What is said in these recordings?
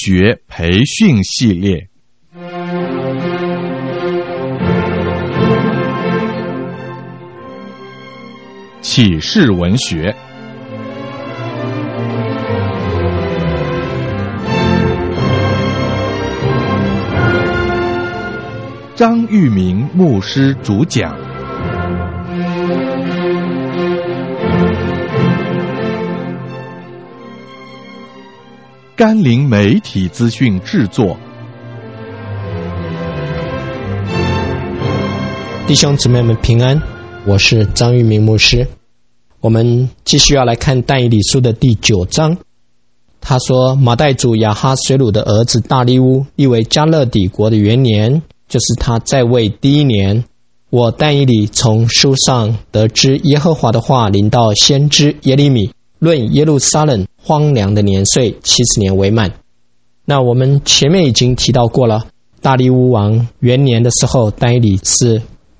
学培训系列。启示文学，张玉明牧师主讲。甘霖媒体资讯制作。 弟兄姊妹们平安，我是张玉明牧师。我们继续要来看但以理书的第9章。他说，马代主亚哈水鲁的儿子大利乌立为迦勒底国的元年，就是他在位第1年，我但以理从书上得知耶和华的话临到先知耶利米，论耶路撒冷荒凉的年岁70年为满。那我们前面已经提到过了，大利乌王元年的时候，但以理是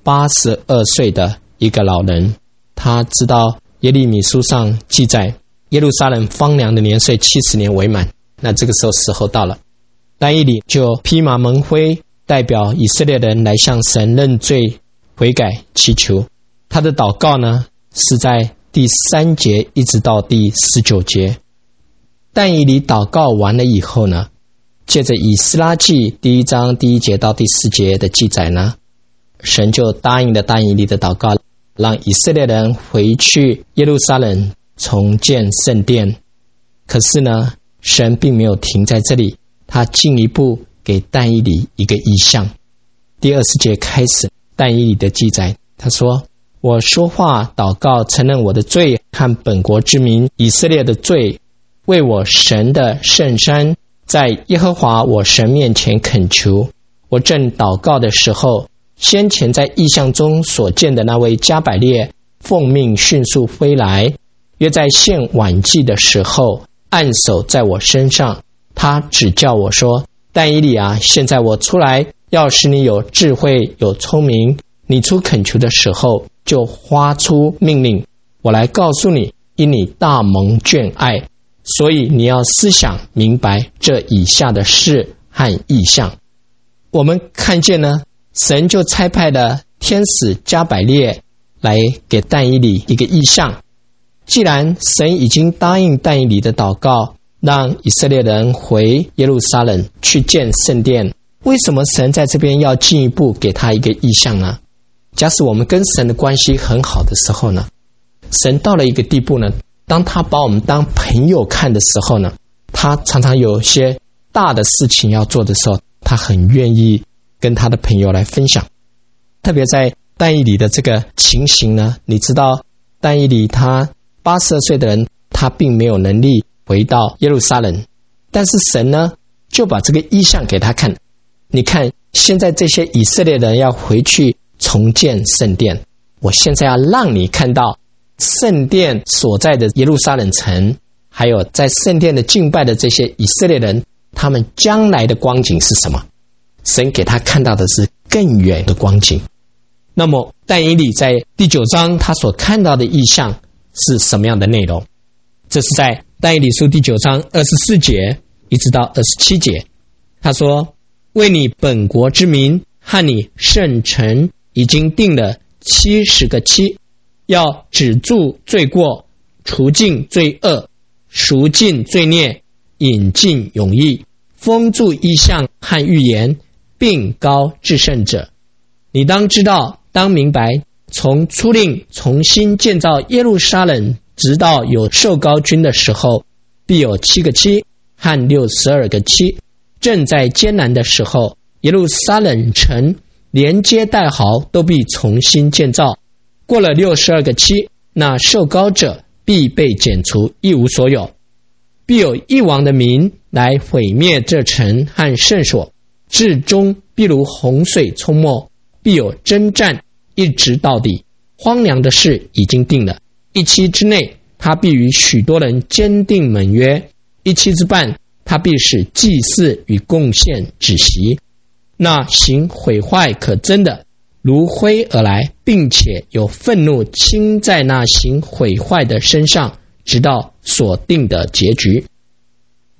82岁的一个老人，他知道耶利米书上记载耶路撒冷荒凉的年岁70年为满。那这个时候时候到了，但以理就披麻蒙灰，代表以色列人来向神认罪悔改祈求。他的祷告呢，是在第3节一直到第19节。但以理祷告完了以后呢，借着以斯拉记第1章第1节到第4节的记载呢，神就答应了但以理的祷告，让以色列人回去耶路撒冷重建圣殿。可是呢，神并没有停在这里，他进一步给但以理一个意象。第20节开始但以理的记载，他说，我说话祷告，承认我的罪和本国之民以色列的罪，为我神的圣山，在耶和华我神面前恳求。我正祷告的时候，先前在异象中所见的那位加百列奉命迅速飞来，约在献晚祭的时候按手在我身上。他只叫我说，但以理啊，现在我出来，要使你有智慧有聪明，你出恳求的时候就发出命令，我来告诉你，因你大蒙眷爱，所以你要思想明白这以下的事和意象。我们看见呢，神就差派了天使加百列来给但以理一个意象。既然神已经答应但以理的祷告，让以色列人回耶路撒冷去建圣殿，为什么神在这边要进一步给他一个意象呢？假使我们跟神的关系很好的时候呢，神到了一个地步呢，当他把我们当朋友看的时候呢，他常常有些大的事情要做的时候，他很愿意跟他的朋友来分享。特别在但以理的这个情形呢，你知道但以理他82岁的人，他并没有能力回到耶路撒冷，但是神呢就把这个意象给他看。你看，现在这些以色列人要回去重建圣殿，我现在要让你看到圣殿所在的耶路撒冷城，还有在圣殿的敬拜的这些以色列人，他们将来的光景是什么？神给他看到的是更远的光景。那么但以理在第9章他所看到的意象是什么样的内容？这是在但以理书第9章24节一直到27节。他说，为你本国之民和你圣城已经定了70个期，要止住罪过，除尽罪恶，赎尽罪孽，引进永义，封住异象和预言，并高至圣者。你当知道，当明白，从初令重新建造耶路撒冷，直到有受膏君的时候，必有7个期和62个期。正在艰难的时候，耶路撒冷城连街带壕都必重新建造。过了62个期，那受膏者必被剪除，一无所有。必有一王的民来毁灭这城和圣所，至终必如洪水冲没，必有征战，一直到底。荒凉的事已经定了，1期之内，他必与许多人坚定盟约；1期之半，他必使祭祀与贡献止息。那行毁坏可憎的，如灰而来，并且有愤怒倾在那行毁坏的身上，直到所定的结局。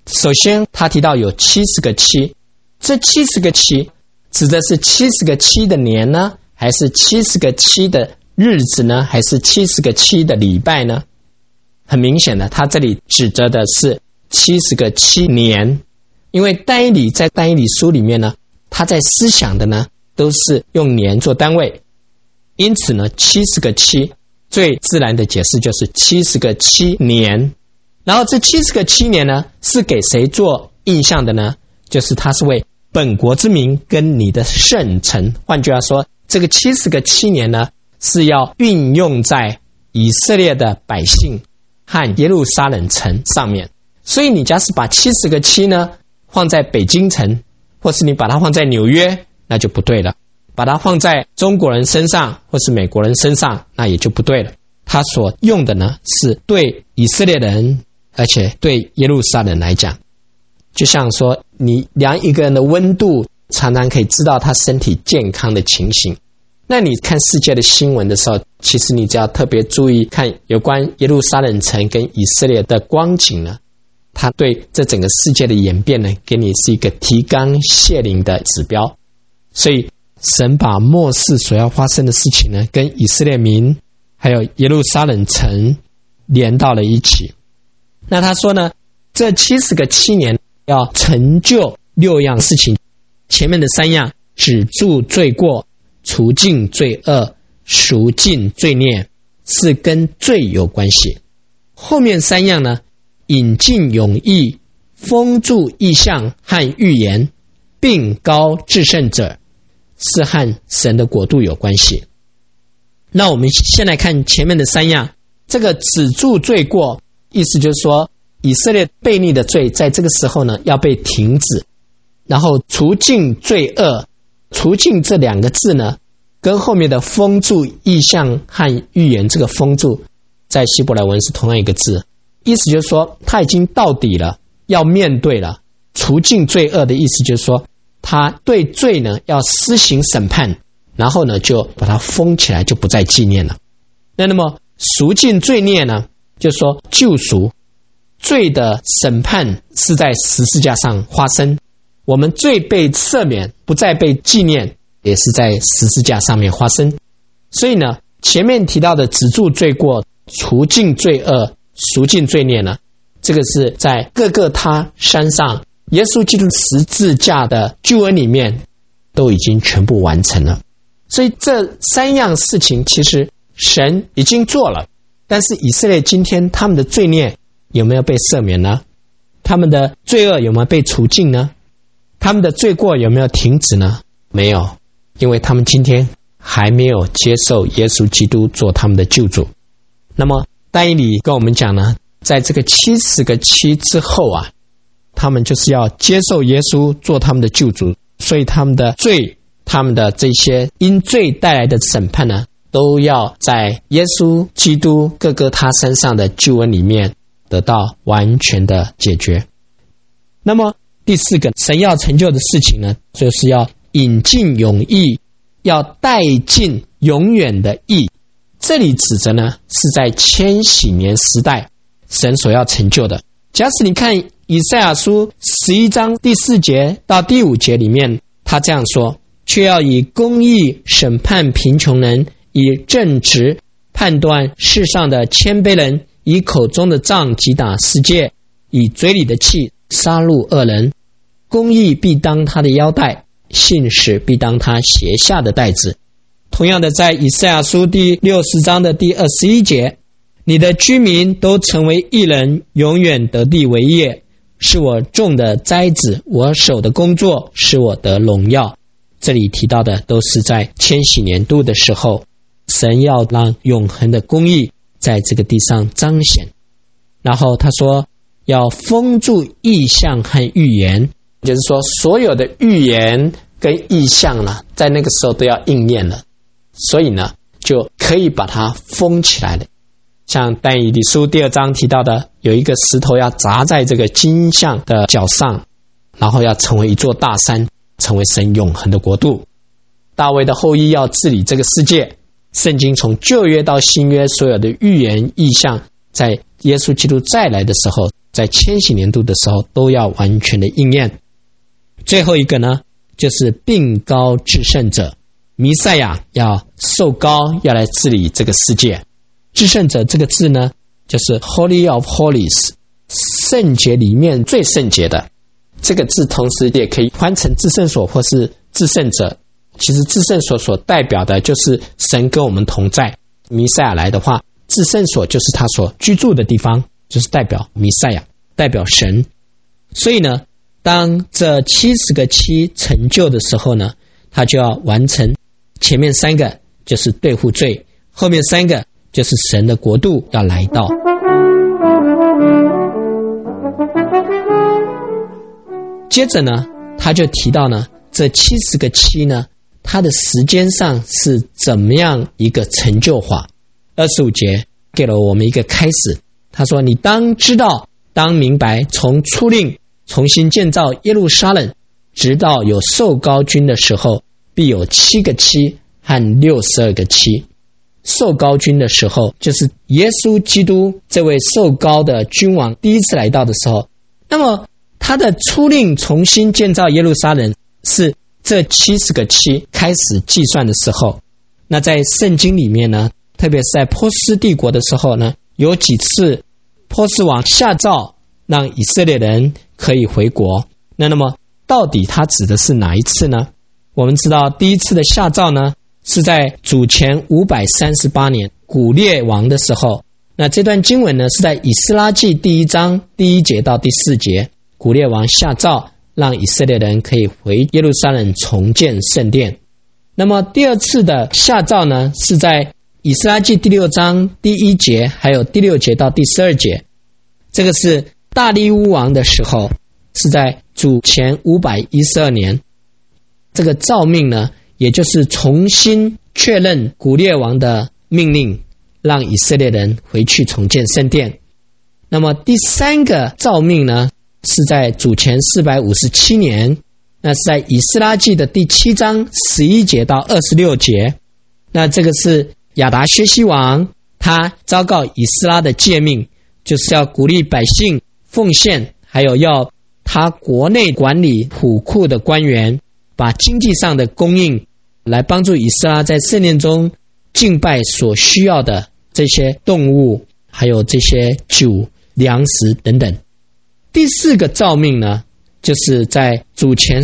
首先他提到有70个七，这70个七指的是70个七的年呢，还是70个七的日子呢，还是70个七的礼拜呢？很明显的，他这里指着的是70个七年，因为但以理在但以理书里面呢，他在思想的呢都是用年做单位，因此呢70个七最自然的解释就是70个七年。然后这70个七年呢是给谁做印象的呢？就是他是为本国之民跟你的圣城，换句话说，这个70个七年呢是要运用在以色列的百姓和耶路撒冷城上面。所以你假使把70个七呢放在北京城，或是你把它放在纽约，那就不对了。把它放在中国人身上或是美国人身上，那也就不对了。他所用的呢是对以色列人，而且对耶路撒冷来讲，就像说你量一个人的温度，常常可以知道他身体健康的情形。那你看世界的新闻的时候，其实你只要特别注意看有关耶路撒冷城跟以色列的光景呢，它对这整个世界的演变呢，给你是一个提纲挈领的指标。所以神把末世所要发生的事情呢，跟以色列民还有耶路撒冷城连到了一起。那他说呢，这70个七年要成就6样事情，前面的3样止住罪过、除尽罪恶、赎尽罪孽，是跟罪有关系。后面3样呢，引进永义、封住异象和预言，并高至圣者，是和神的国度有关系。那我们先来看前面的3样，这个止住罪过，意思就是说以色列悖逆的罪在这个时候呢要被停止。然后除尽罪恶，除尽这2个字呢跟后面的封住异象和预言，这个封住在希伯来文是同样一个字，意思就是说他已经到底了，要面对了。除尽罪恶的意思就是说他对罪呢要施行审判，然后呢就把它封起来，就不再纪念了。那么赎尽罪孽呢，就是说救赎，罪的审判是在十字架上发生，我们罪被赦免，不再被纪念，也是在十字架上面发生。所以呢，前面提到的止住罪过、除尽罪恶、赎尽罪孽呢，这个是在各个他山上耶稣基督十字架的救恩里面都已经全部完成了。所以这3样事情其实神已经做了，但是以色列今天他们的罪孽有没有被赦免呢？他们的罪恶有没有被除尽呢？他们的罪过有没有停止呢？没有，因为他们今天还没有接受耶稣基督做他们的救主。那么但以理跟我们讲呢，在这个70个七之后啊，他们就是要接受耶稣做他们的救主，所以他们的罪，他们的这些因罪带来的审判呢，都要在耶稣基督各个他身上的救恩里面得到完全的解决。那么第4个神要成就的事情呢，就是要引进永义，要带进永远的义。这里指着呢是在千禧年时代神所要成就的。假使你看以赛亚书11章第4节到第5节里面，他这样说，却要以公义审判贫穷人，以正直判断世上的谦卑人，以口中的杖击打世界，以嘴里的气杀戮恶人。公义必当他的腰带，信实必当他鞋下的带子。同样的，在以赛亚书第60章的第21节，你的居民都成为义人，永远得地为业，是我种的栽子，我手的工作，是我的荣耀。这里提到的都是在千禧年度的时候，神要让永恒的公义在这个地上彰显。然后他说要封住异象和预言，就是说所有的预言跟异象呢，在那个时候都要应验了，所以呢就可以把它封起来了。像但以理书第2章提到的，有一个石头要砸在这个金像的脚上，然后要成为一座大山，成为神永恒的国度。大卫的后裔要治理这个世界。圣经从旧约到新约所有的预言异象，在耶稣基督再来的时候在千禧年度的时候都要完全的应验。最后一个呢，就是并高至圣者，弥赛亚要受高，要来治理这个世界。至圣者这个字呢，就是 Holy of Holies， 圣洁里面最圣洁的。这个字同时也可以翻成至圣所或是至圣者。其实至圣所所代表的就是神跟我们同在。弥赛亚来的话，至圣所就是他所居住的地方，就是代表弥赛亚，代表神。所以呢，当这70个7成就的时候呢，他就要完成前面3个就是对付罪，后面3个就是神的国度要来到。接着呢，他就提到呢，这70个7呢，它的时间上是怎么样一个成就法。25节给了我们一个开始，他说，你当知道，当明白，从初令重新建造耶路撒冷，直到有受膏君的时候，必有7个7和62个7。受膏君的时候，就是耶稣基督这位受膏的君王第一次来到的时候。那么他的初令重新建造耶路撒冷是这70个7开始计算的时候。那在圣经里面呢，特别是在波斯帝国的时候呢，有几次波斯王下诏让以色列人可以回国。那么到底他指的是哪一次呢？我们知道第一次的下诏呢，是在主前538年古列王的时候。那这段经文呢，是在以斯拉记第1章第1节到第4节，古列王下诏让以色列人可以回耶路撒冷重建圣殿。那么第二次的下诏呢，是在以斯拉记第6章第1节还有第6节到第12节。这个是大利乌王的时候，是在主前512年。这个诏命呢，也就是重新确认古列王的命令，让以色列人回去重建圣殿。那么第3个诏命呢，是在主前457年，那是在以斯拉记的第7章11节到26节。那这个是亚达薛西王，他昭告以斯拉的诫命，就是要鼓励百姓奉献，还有要他国内管理府库的官员，把经济上的供应来帮助以斯拉在圣殿中敬拜所需要的这些动物，还有这些酒、粮食等等。第4个诏命呢，就是在主前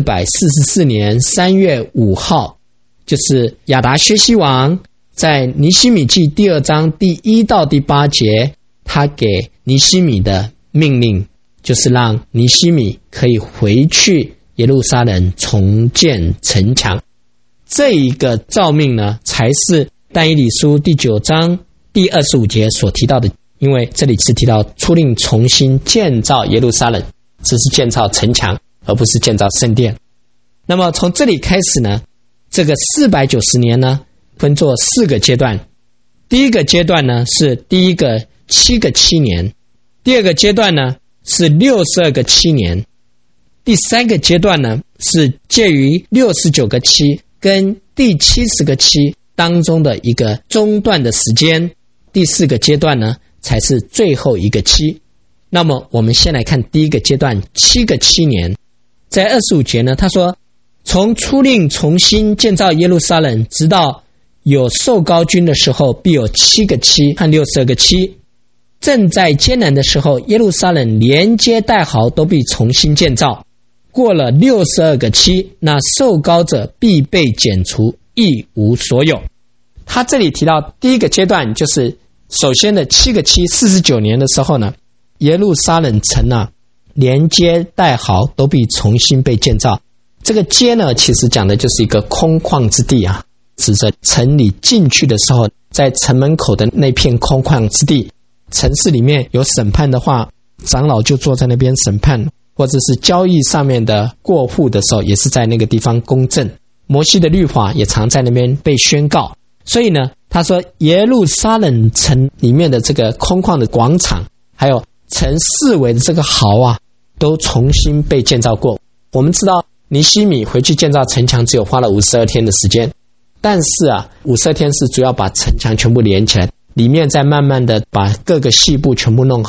444年3月5号，就是亚达薛西王在尼希米记第2章第1到第8节，他给尼希米的命令，就是让尼希米可以回去耶路撒冷重建城墙。这一个诏命呢，才是但以理书第9章第25节所提到的。因为这里是提到初令重新建造耶路撒冷，只是建造城墙，而不是建造圣殿。那么从这里开始呢，这个490年呢，分作4个阶段。第一个阶段呢，是第一个7个7年，第二个阶段呢，是62个7年，第3个阶段呢，是介于69个7跟第70个7当中的一个中段的时间。第4个阶段呢，才是最后一个7。那么我们先来看第一个阶段7个7年。在25节呢，他说，从初令重新建造耶路撒冷，直到有受膏君的时候，必有7个7和62个7。正在艰难的时候，耶路撒冷连街带壕都必重新建造。过了62个7，那受膏者必被剪除，一无所有。他这里提到第一个阶段，就是首先的7个7 49年的时候呢，耶路撒冷城啊，连街带壕都必重新被建造。这个街呢，其实讲的就是一个空旷之地啊，指着城里进去的时候，在城门口的那片空旷之地。城市里面有审判的话，长老就坐在那边审判，或者是交易上面的过户的时候，也是在那个地方公证。摩西的律法也常在那边被宣告。所以呢，他说耶路撒冷城里面的这个空旷的广场，还有城四围的这个壕啊，都重新被建造过。我们知道尼希米回去建造城墙只有花了52天的时间，但是啊，52天是主要把城墙全部连起来，里面再慢慢的把各个细部全部弄好呢，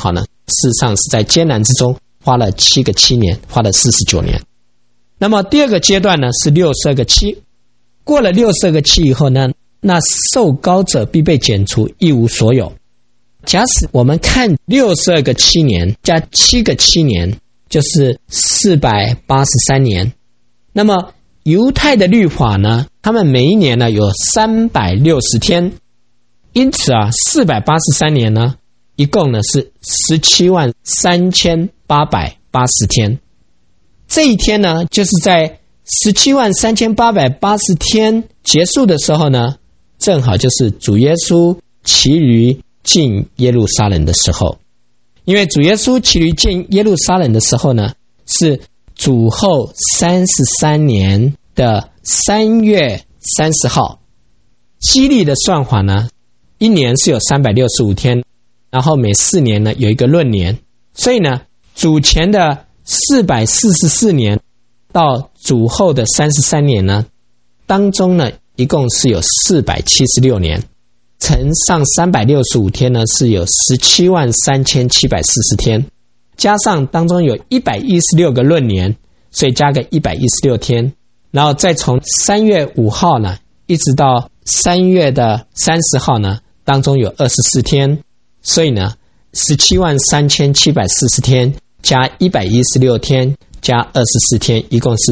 事实上是在艰难之中花了7个7年，花了49年。那么第二个阶段呢是62个7，过了62个7以后呢，那受膏者必被剪除，一无所有。假使我们看62个7年加7个7年，就是483年。那么犹太的律法呢，他们每一年呢有360天，因此483年呢，一共呢是173880天。这一天呢，就是在173880天结束的时候呢，正好就是主耶稣骑驴进耶路撒冷的时候。因为主耶稣骑驴进耶路撒冷的时候呢，是主后33年的3月30号。西历的算法呢，一年是有365天，然后每4年呢有一个闰年，所以呢，主前的444年到主后的33年呢，当中呢一共是有476年，乘上365天呢是有173740天，加上当中有116个闰年，所以加个116天，然后再从3月5号呢一直到3月的30号呢，当中有24天，所以呢17340天加116天加24天，一共是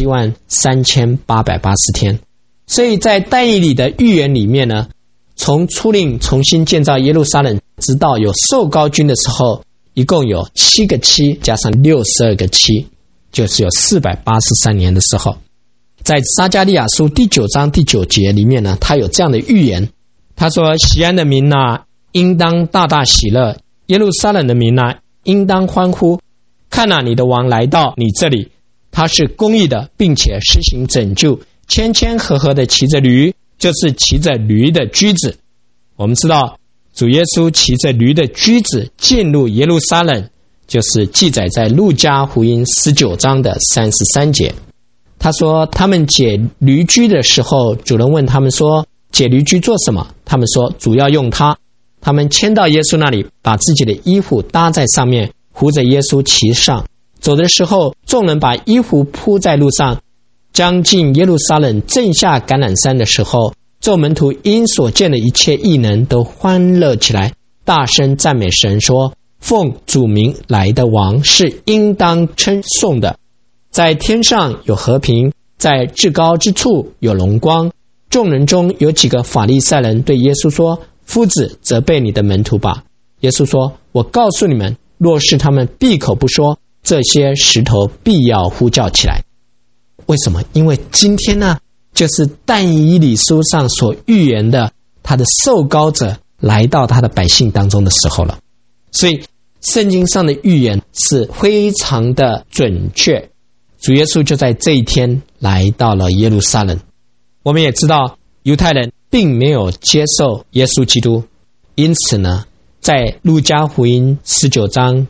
17380天。所以在但以理的预言里面呢，从出令重新建造耶路撒冷直到有受膏君的时候，一共有7个7加上62个7，就是有483年的时候。在撒迦利亚书第9章第9节里面呢，他有这样的预言，他说：西安的民啊，应当大大喜乐，耶路撒冷的民啊，应当欢呼。看啊，你的王来到你这里，他是公义的，并且施行拯救，谦谦和和的骑着驴，就是骑着驴的驹子。我们知道主耶稣骑着驴的驹子进入耶路撒冷，就是记载在路加福音19章的33节。他说他们解驴驹的时候，主人问他们说，解驴驹做什么？他们说，主要用它。他们牵到耶稣那里，把自己的衣服搭在上面，扶着耶稣骑上。走的时候，众人把衣服铺在路上。将近耶路撒冷正下橄榄山的时候，众门徒因所见的一切异能都欢乐起来，大声赞美神说，奉主名来的王是应当称颂的。在天上有和平，在至高之处有荣光。众人中有几个法利赛人对耶稣说，夫子，责备你的门徒吧。耶稣说，我告诉你们，若是他们闭口不说，这些石头必要呼叫起来。为什么？因为今天呢，就是但以理书上所预言的，他的受膏者来到他的百姓当中的时候了。所以圣经上的预言是非常的准确。主耶稣就在这一天来到了耶路撒冷。我们也知道犹太人并没有接受耶稣基督，因此呢，在路加福音19章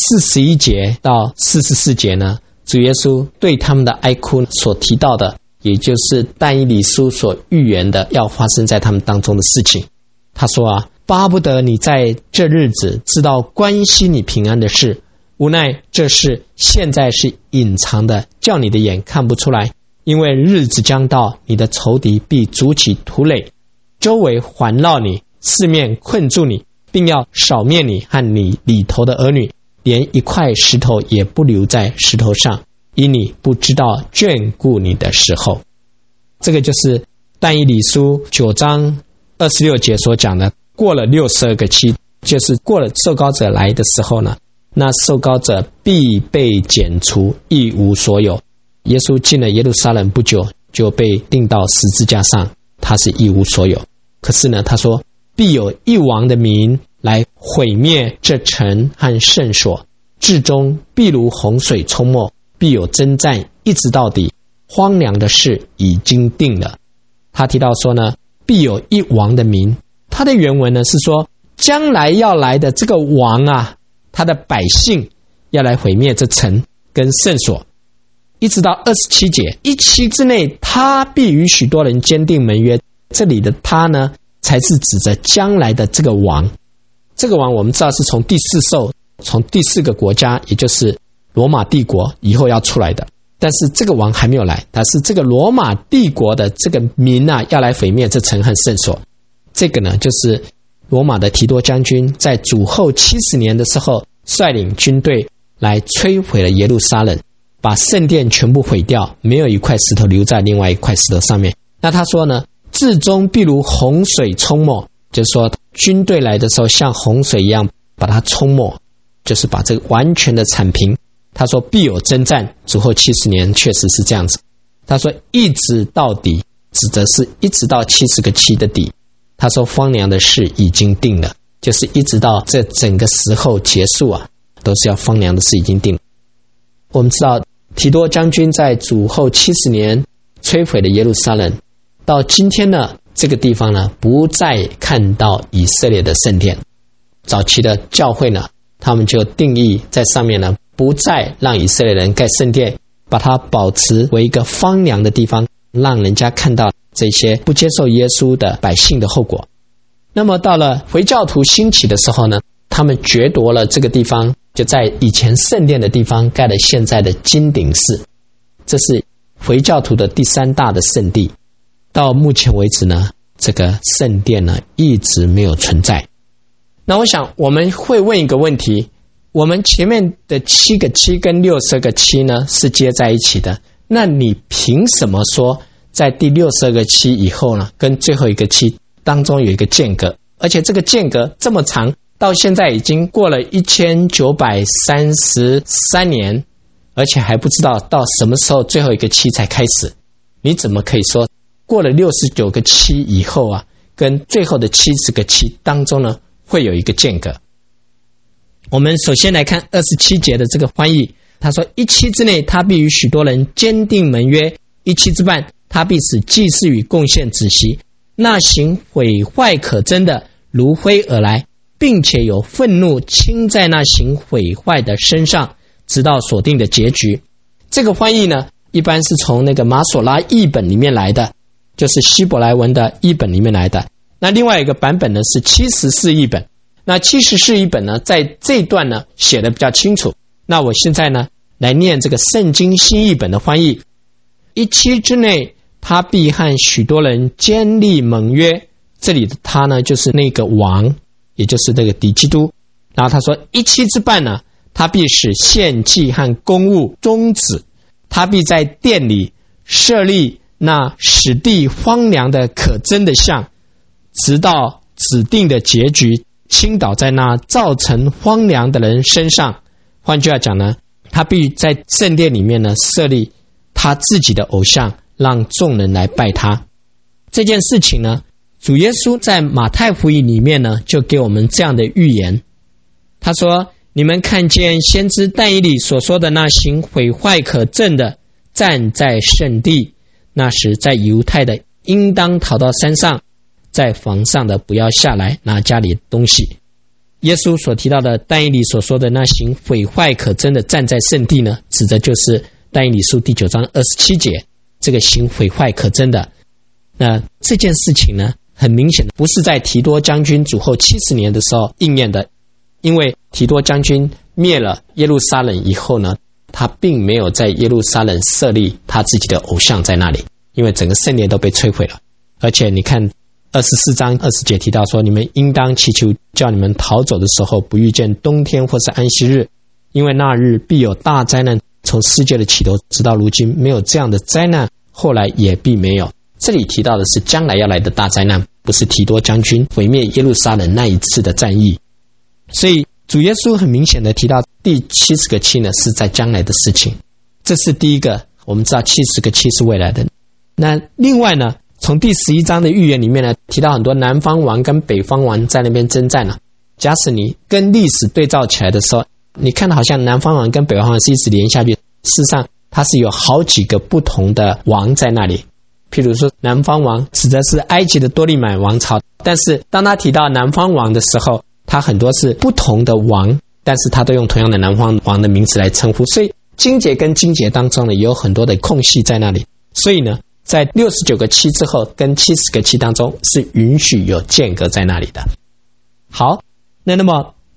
41节到44节呢，主耶稣对他们的哀哭所提到的，也就是但以理书所预言的要发生在他们当中的事情。他说巴不得你在这日子知道关心你平安的事，无奈这事现在是隐藏的，叫你的眼看不出来。因为日子将到，你的仇敌必筑起土垒，周围环绕你，四面困住你，并要扫灭你和你里头的儿女，连一块石头也不留在石头上，因你不知道眷顾你的时候。这个就是但以理书9章26节所讲的，过了62个7，就是过了受膏者来的时候呢，那受膏者必被剪除，一无所有。耶稣进了耶路撒冷不久，就被钉到十字架上，他是一无所有。可是呢，他说必有一王的民来毁灭这城和圣所，至终必如洪水冲没，必有征战一直到底，荒凉的事已经定了。他提到说呢，必有一王的民，他的原文呢是说，将来要来的这个王啊，他的百姓要来毁灭这城跟圣所。一直到27节，一期之内，他必与许多人坚定盟约。这里的他呢，才是指着将来的这个王。这个王我们知道是从第4兽从第4个国家，也就是罗马帝国以后要出来的。但是这个王还没有来，但是这个罗马帝国的这个民啊，要来毁灭这城和圣所。这个呢，就是罗马的提多将军在主后70年的时候，率领军队来摧毁了耶路撒冷，把圣殿全部毁掉，没有一块石头留在另外一块石头上面。那他说呢，至终必如洪水冲没，就是说军队来的时候像洪水一样把它冲没，就是把这个完全的铲平。他说必有征战，主后70年确实是这样子。他说一直到底，指的是一直到70个期的底。他说荒凉的事已经定了，就是一直到这整个时候结束啊，都是要荒凉的事已经定了。我们知道提多将军在主后70年摧毁了耶路撒冷，到今天呢，这个地方呢不再看到以色列的圣殿。早期的教会呢，他们就定义在上面呢，不再让以色列人盖圣殿，把它保持为一个荒凉的地方，让人家看到这些不接受耶稣的百姓的后果。那么到了回教徒兴起的时候呢，他们掠夺了这个地方，就在以前圣殿的地方盖了现在的金顶寺，这是回教徒的第3大的圣地。到目前为止呢，这个圣殿呢一直没有存在。那我想我们会问一个问题，我们前面的7个期跟62个期呢是接在一起的，那你凭什么说在第62个期以后呢，跟最后一个期当中有一个间隔，而且这个间隔这么长，到现在已经过了1933年，而且还不知道到什么时候最后一个期才开始。你怎么可以说过了69个期以后啊，跟最后的70个期当中呢会有一个间隔？我们首先来看27节的这个翻译，他说1期之内，他必与许多人坚定盟约；1期之半，他必使祭司与贡献止息。那行毁坏可憎的如飞而来，并且有愤怒倾在那行毁坏的身上，直到所定的结局。这个翻译呢，一般是从那个马索拉译本里面来的，就是希伯来文的译本里面来的。那另外一个版本呢是74译本。那74译本呢，在这一段呢写的比较清楚。那我现在呢来念这个圣经新译本的翻译。1期之内，他必和许多人坚立盟约。这里的他呢，就是那个王，也就是这个敌基督。然后他说1期之半呢，他必使献祭和公务终止，他必在殿里设立那使地荒凉的可憎的像，直到指定的结局倾倒在那造成荒凉的人身上。换句话讲呢，他必在圣殿里面呢设立他自己的偶像，让众人来拜他。这件事情呢，主耶稣在马太福音里面呢就给我们这样的预言。他说，你们看见先知但以理所说的那行毁坏可憎的站在圣地，那时在犹太的应当逃到山上，在房上的不要下来拿家里的东西。耶稣所提到的但以理所说的那行毁坏可憎的站在圣地呢，指的就是但以理书第9章27节，这个行毁坏可憎的。那这件事情呢，很明显的不是在提多将军主后70年的时候应验的，因为提多将军灭了耶路撒冷以后呢，他并没有在耶路撒冷设立他自己的偶像在那里，因为整个圣殿都被摧毁了。而且你看24章20节提到说，你们应当祈求叫你们逃走的时候不遇见冬天或是安息日，因为那日必有大灾难从世界的起头直到如今没有这样的灾难，后来也必没有。这里提到的是将来要来的大灾难，不是提多将军毁灭耶路撒冷那一次的战役。所以主耶稣很明显的提到第70个期呢是在将来的事情，这是第一个。我们知道70个期是未来的。那另外呢，从第11章的预言里面呢，提到很多南方王跟北方王在那边征战了。假使你跟历史对照起来的时候，你看到好像南方王跟北方王是一直连下去，事实上它是有好几个不同的王在那里。譬如说南方王指的是埃及的多利买王朝，但是当他提到南方王的时候，他很多是不同的王，但是他都用同样的南方王的名字来称呼，所以经节跟经节当中呢，也有很多的空隙在那里。所以呢，在69个期之后跟70个期当中是允许有间隔在那里的。好，那么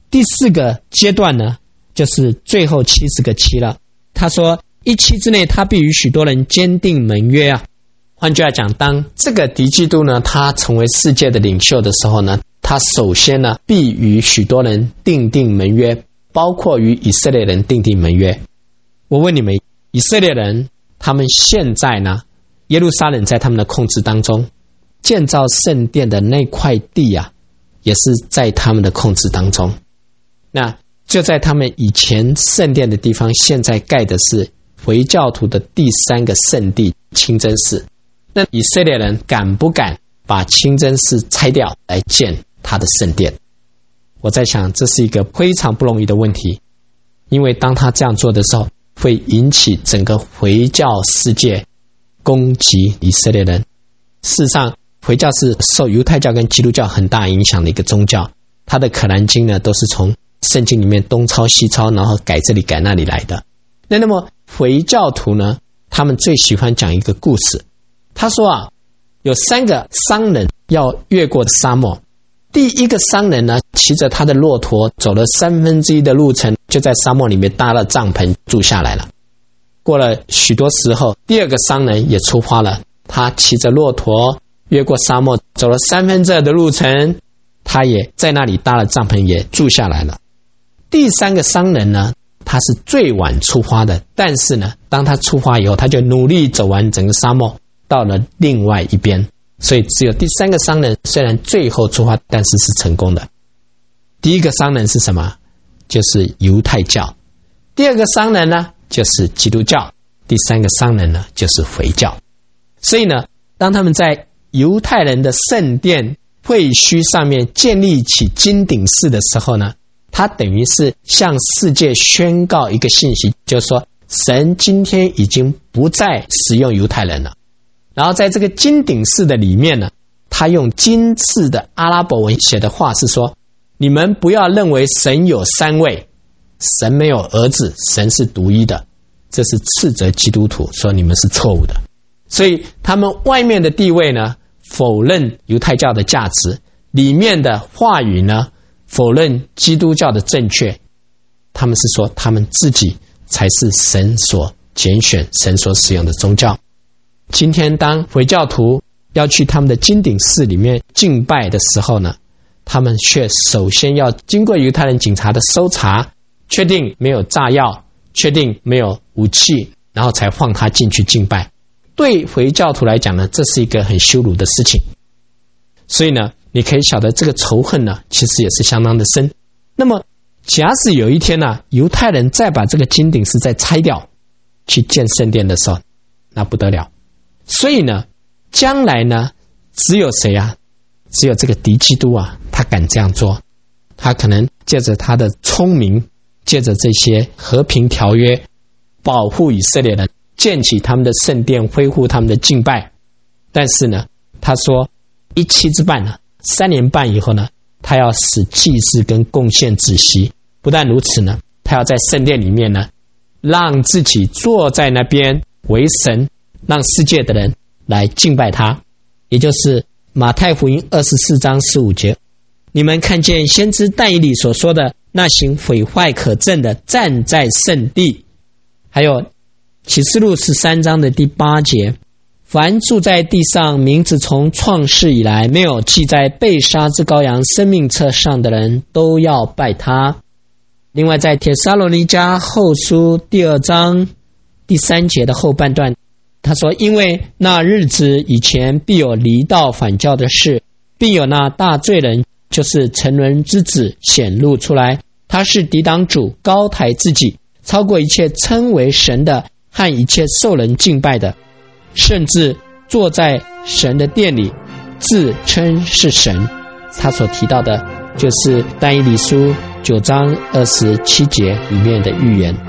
第4个阶段呢，就是最后70个期了。他说1期之内，他必与许多人坚定盟约啊。换句话讲，当这个敌基督呢，他成为世界的领袖的时候呢，他首先呢，必与许多人订定盟约，包括与以色列人订定盟约。我问你们，以色列人他们现在呢，耶路撒冷在他们的控制当中，建造圣殿的那块地啊，也是在他们的控制当中。那就在他们以前圣殿的地方，现在盖的是回教徒的第3个圣地清真寺。那以色列人敢不敢把清真寺拆掉来建他的圣殿？我在想，这是一个非常不容易的问题，因为当他这样做的时候，会引起整个回教世界攻击以色列人。事实上，回教是受犹太教跟基督教很大影响的一个宗教，它的可兰经呢，都是从圣经里面东抄西抄，然后改这里改那里来的。那么回教徒呢，他们最喜欢讲一个故事。他说啊，有3个商人要越过沙漠。第一个商人呢，骑着他的骆驼走了1/3的路程，就在沙漠里面搭了帐篷住下来了。过了许多时候，第2个商人也出发了，他骑着骆驼越过沙漠，走了2/3的路程，他也在那里搭了帐篷，也住下来了。第3个商人呢，他是最晚出发的，但是呢，当他出发以后，他就努力走完整个沙漠，到了另外一边。所以只有第3个商人虽然最后出发，但是是成功的。第一个商人是什么？就是犹太教。第2个商人呢，就是基督教。第3个商人呢，就是回教。所以呢，当他们在犹太人的圣殿会墟上面建立起金顶寺的时候呢，他等于是向世界宣告一个信息，就是说神今天已经不再使用犹太人了。然后在这个金顶寺的里面呢，他用金字的阿拉伯文写的话是说，你们不要认为神有3位，神没有儿子，神是独一的。这是斥责基督徒，说你们是错误的。所以他们外面的地位呢，否认犹太教的价值，里面的话语呢，否认基督教的正确。他们是说他们自己才是神所拣选、神所使用的宗教。今天当回教徒要去他们的金顶寺里面敬拜的时候呢，他们却首先要经过犹太人警察的搜查，确定没有炸药，确定没有武器，然后才放他进去敬拜。对回教徒来讲呢，这是一个很羞辱的事情。所以呢，你可以晓得这个仇恨呢，其实也是相当的深。那么假使有一天呢，犹太人再把这个金顶寺再拆掉去建圣殿的时候，那不得了。所以呢，将来呢，只有谁啊？只有这个敌基督啊，他敢这样做。他可能借着他的聪明，借着这些和平条约，保护以色列人，建起他们的圣殿，恢复他们的敬拜。但是呢，他说1期之半呢，3年半以后呢，他要使祭司跟贡献止息。不但如此呢，他要在圣殿里面呢，让自己坐在那边为神，让世界的人来敬拜他。也就是马太福音24章15节，你们看见先知但以理所说的那行毁坏可憎的站在圣地。还有启示录13章的第8节，凡住在地上名字从创世以来没有记在被杀之羔羊生命册上的人，都要拜他。另外在帖撒罗尼迦后书第2章第3节的后半段，他说，因为那日子以前必有离道反教的事，并有那大罪人，就是沉沦之子显露出来，他是抵挡主，高抬自己，超过一切称为神的和一切受人敬拜的，甚至坐在神的殿里自称是神。他所提到的就是但以理书9章27节里面的预言。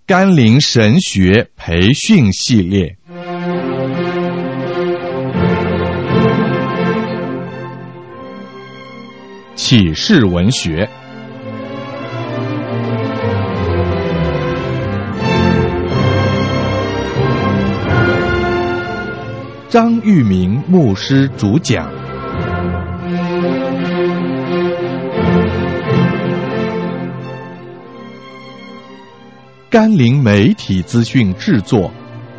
甘霖神学培训系列。启示文学。张玉明牧师主讲。甘霖媒体资讯制作。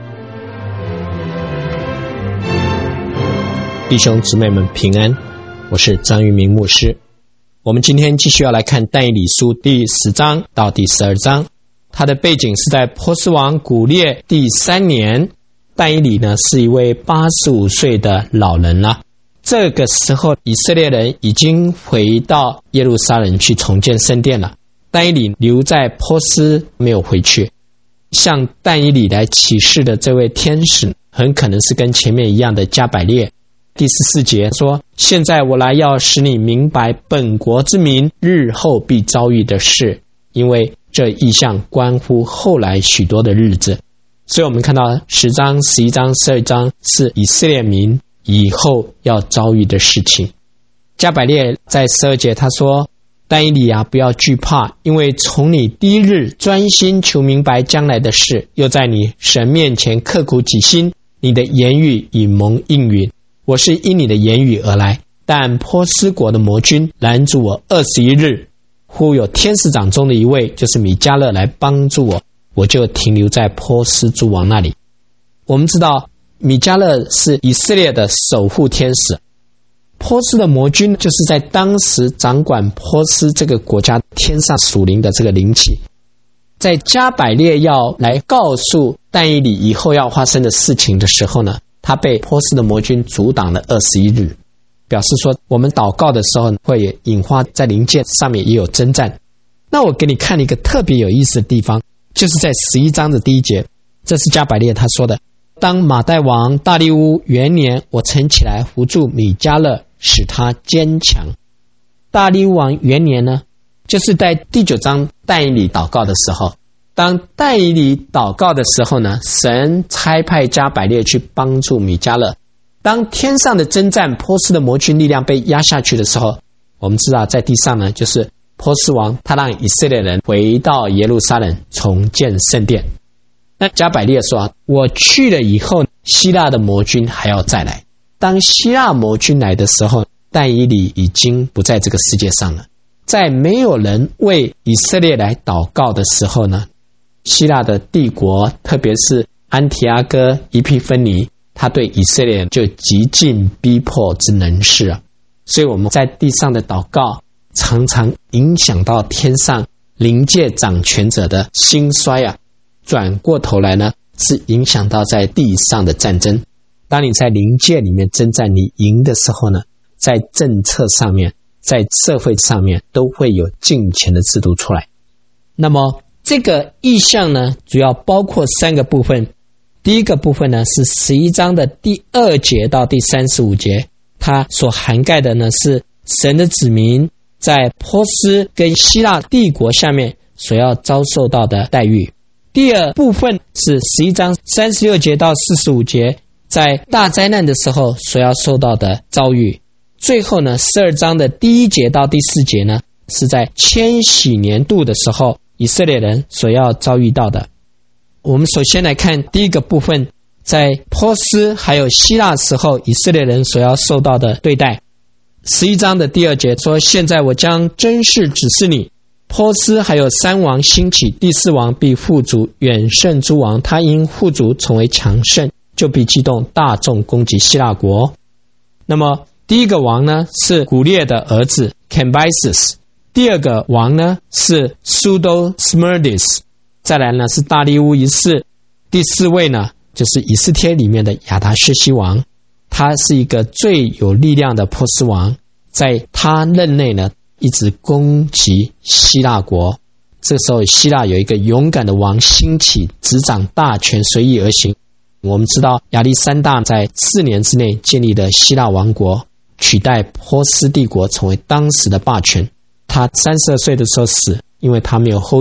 弟兄姊妹们平安，我是张玉明牧师。我们今天继续要来看但以理书第10章到第12章。它的背景是在波斯王古列第3年，但以理呢是一位85岁的老人了。这个时候以色列人已经回到耶路撒冷去重建圣殿了，但以理留在波斯没有回去。向但以理来启示的这位天使很可能是跟前面一样的加百列。第14节说，现在我来要使你明白本国之民日后必遭遇的事，因为这异象关乎后来许多的日子。所以我们看到10章、11章、12章是以色列民以后要遭遇的事情。加百列在12节他说，但以理啊，不要惧怕，因为从你第一日专心求明白将来的事，又在你神面前刻苦己心，你的言语已蒙应允。我是因你的言语而来，但波斯国的魔军拦住我21日，忽有天使长中的一位，就是米迦勒来帮助我，我就停留在波斯诸王那里。我们知道米迦勒是以色列的守护天使，波斯的魔军就是在当时掌管波斯这个国家天上属灵的这个灵气。在加百列要来告诉但以理以后要发生的事情的时候呢，他被波斯的魔军阻挡了21日，表示说我们祷告的时候会引发在灵界上面也有征战。那我给你看一个特别有意思的地方，就是在11章的第1节，这是加百列他说的，当马代王大利乌元年，我曾起来扶助米迦勒，使他坚强。大利乌王元年呢，就是在第9章但以理祷告的时候。当但以理祷告的时候呢，神差派加百列去帮助米迦勒。当天上的征战波斯的魔军力量被压下去的时候，我们知道在地上呢，就是波斯王他让以色列人回到耶路撒冷重建圣殿。那加百列说，我去了以后，希腊的魔军还要再来。当希腊魔军来的时候，但以理已经不在这个世界上了。在没有人为以色列来祷告的时候呢，希腊的帝国，特别是安提阿哥伊庇芬尼，他对以色列人就极尽逼迫之能事啊。所以我们在地上的祷告常常影响到天上灵界掌权者的兴衰啊，转过头来呢，是影响到在地上的战争。当你在灵界里面征战你赢的时候呢，在政策上面，在社会上面都会有敬虔的制度出来。那么这个意象呢，主要包括3个部分。第一个部分呢，是11章的第2节到第35节，它所涵盖的呢是神的子民在波斯跟希腊帝国下面所要遭受到的待遇。第二部分是11章36节到45节，在大灾难的时候所要受到的遭遇。最后呢，12章的第1节到第4节呢，是在千禧年度的时候以色列人所要遭遇到的。我们首先来看第一个部分，在波斯还有希腊时候以色列人所要受到的对待。11章的第2节说，现在我将真事指示你，波斯还有3王兴起，第4王必富足，远胜诸王，他因富足成为强盛，就必激动大众攻击希腊国。那么第一个王呢是古列的儿子 Cambyses， 第二个王呢是 Pseudo-Smerdis， 再来呢是大利乌一世，第4位呢就是以斯帖里面的亚达薛西王，他是一个最有力量的波斯王，在他任内呢一直攻击希腊国。这时候希腊有一个勇敢的王兴起，执掌大权，随意而行。我们知道亚历山大在4年之内建立了希腊王国，取代波斯帝国成为当时的霸权。他32岁的时候死，因为他没有后裔，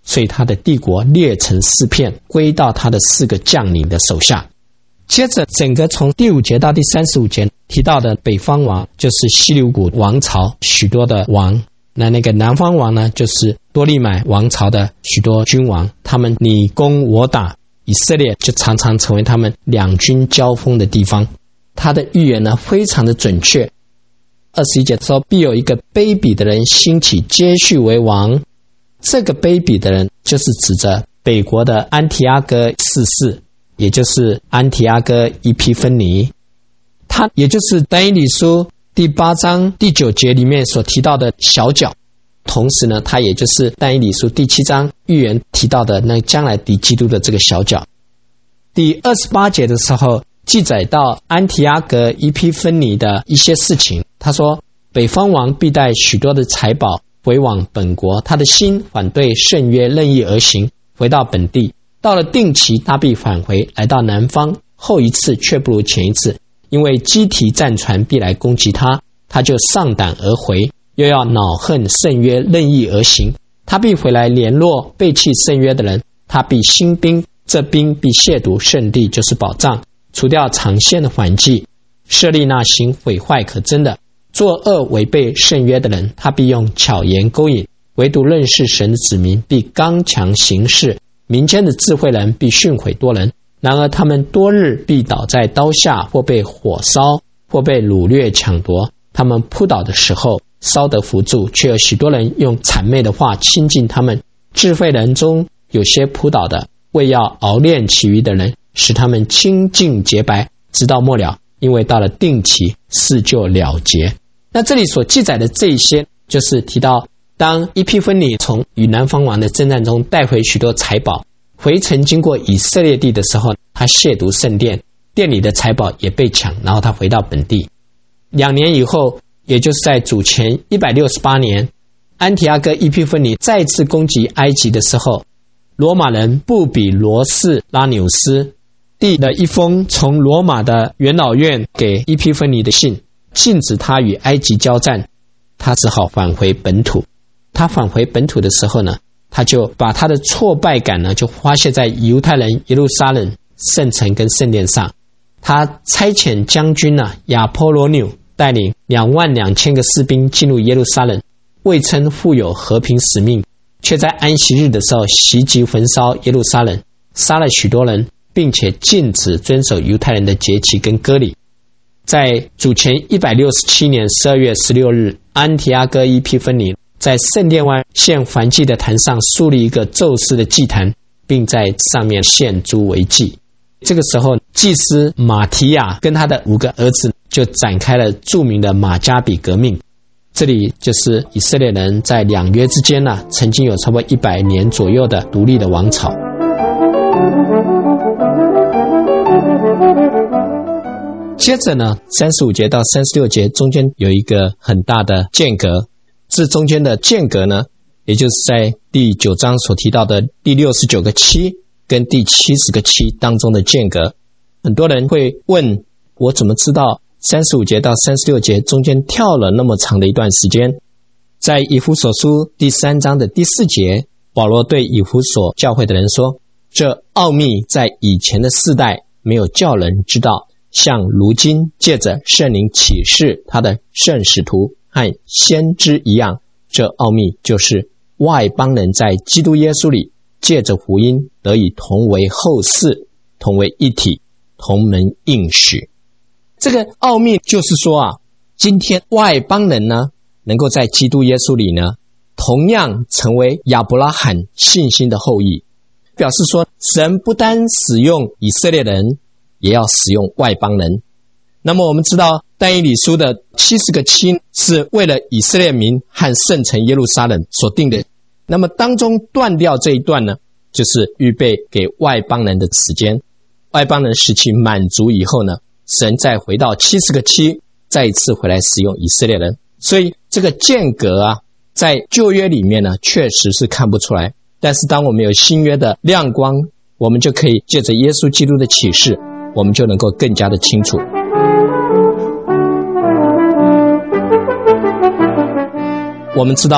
所以他的帝国裂成4片，归到他的4个将领的手下。接着整个从第5节到第35节提到的北方王就是希留古王朝许多的王，那个南方王呢，就是多利买王朝的许多君王，他们你攻我打，以色列就常常成为他们两军交锋的地方。他的预言呢非常的准确。21节说，必有一个卑鄙的人兴起接续为王。这个卑鄙的人就是指着北国的安提阿哥4世，也就是安提阿哥伊庇芬尼，他也就是但以理书第8章第9节里面所提到的小角，同时呢，他也就是但以理书第7章预言提到的那将来敌基督的这个小角。第28节的时候记载到安提阿哥伊庇芬尼的一些事情，他说北方王必带许多的财宝回往本国，他的心反对圣约，任意而行，回到本地。到了定期，他必返回，来到南方。后一次却不如前一次，因为基提战船必来攻击他，他就上胆而回，又要恼恨圣约，任意而行。他必回来联络背弃圣约的人，他必兴兵，这兵必亵渎圣地，就是宝藏，除掉长线的缓计，设立那行毁坏可憎的作恶违背圣约的人，他必用巧言勾引，唯独认识神的子民必刚强行事，民间的智慧人必训诲多人。然而他们多日必倒在刀下，或被火烧，或被掳掠抢夺。他们扑倒的时候稍得扶助，却有许多人用谄媚的话亲近他们。智慧人中有些扑倒的，为要熬炼其余的人，使他们清净洁白，直到末了，因为到了定期，事就了结。那这里所记载的这一些，就是提到当伊庇芬尼从与南方王的征战中带回许多财宝，回程经过以色列地的时候，他亵渎圣殿，殿里的财宝也被抢，然后他回到本地。2年以后，也就是在主前168年，安提阿哥伊庇芬尼再次攻击埃及的时候，罗马人布比罗士拉纽斯递了一封从罗马的元老院给伊庇芬尼的信，禁止他与埃及交战，他只好返回本土。他返回本土的时候呢，他就把他的挫败感呢，就发泄在犹太人耶路撒冷圣城跟圣殿上。他差遣将军亚波罗纽带领22000个士兵进入耶路撒冷，谓称负有和平使命，却在安息日的时候袭击焚烧耶路撒冷，杀了许多人，并且禁止遵守犹太人的节期跟割礼。在主前167年12月16日，安提阿哥伊庇芬尼在圣殿外献燔祭的坛上树立一个宙斯的祭坛，并在上面献猪为祭。这个时候，祭司马提亚跟他的5个儿子就展开了著名的马加比革命。这里就是以色列人在2约之间曾经有差不多100年左右的独立的王朝。接着呢，35节到36节中间有一个很大的间隔，这中间的间隔呢，也就是在第9章所提到的第69个7跟第70个7当中的间隔。很多人会问，我怎么知道35节到36节中间跳了那么长的一段时间？在以弗所书第3章的第4节，保罗对以弗所教会的人说，这奥秘在以前的世代没有叫人知道，像如今借着圣灵启示他的圣使徒和先知一样。这奥秘就是外邦人在基督耶稣里借着福音得以同为后嗣，同为一体，同门应许。这个奥秘就是说今天外邦人呢，能够在基督耶稣里呢，同样成为亚伯拉罕信心的后裔，表示说神不单使用以色列人，也要使用外邦人。那么我们知道但以理书的70个7是为了以色列民和圣城耶路撒冷所定的，那么当中断掉这一段呢，就是预备给外邦人的时间。外邦人时期满足以后呢，神再回到70个7，再一次回来使用以色列人。所以这个间隔在旧约里面呢，确实是看不出来。但是当我们有新约的亮光，我们就可以借着耶稣基督的启示，我们就能够更加的清楚。我们知道